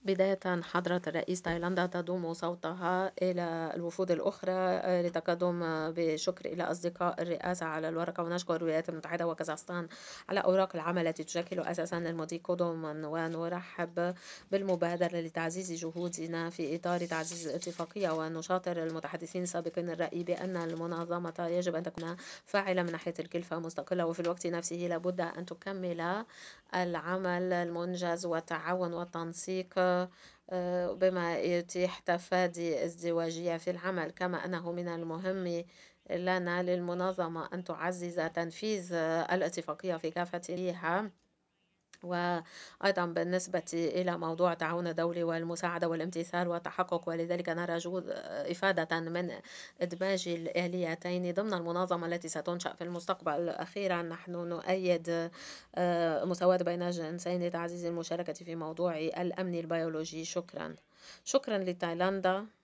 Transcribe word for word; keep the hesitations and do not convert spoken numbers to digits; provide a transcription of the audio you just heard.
بداية حضرة الرئيس تايلاندا تضم صوتها إلى الوفود الأخرى آه، لتقدم آه، بشكر إلى أصدقاء الرئاسة على الورقة، ونشكر الولايات المتحدة وكازاخستان على أوراق العمل التي تشكل أساسا للمضي قدما، ونرحب بالمبادرة لتعزيز جهودنا في إطار تعزيز الاتفاقية، ونشاطر المتحدثين السابقين الرأي بأن المنظمة يجب أن تكون فاعلة من ناحية الكلفة مستقلة، وفي الوقت نفسه لابد أن تكمل العمل المنجز والتعاون والتنسيق آه، بما يتيح تفادي ازدواجية في العمل. كما أنه من المهم لنا للمنظمة أن تعزز تنفيذ آه، الاتفاقية في كافة ليها، وأيضا بالنسبة إلى موضوع التعاون الدولي والمساعدة والامتثال والتحقق، ولذلك نرى جهود إفادة من إدماج الآليتين ضمن المنظمة التي ستنشأ في المستقبل. أخيرا نحن نؤيد آه، مساواة بين الجنسين لتعزيز المشاركة في موضوع الأمن البيولوجي. شكرا. شكرا لتايلاندا.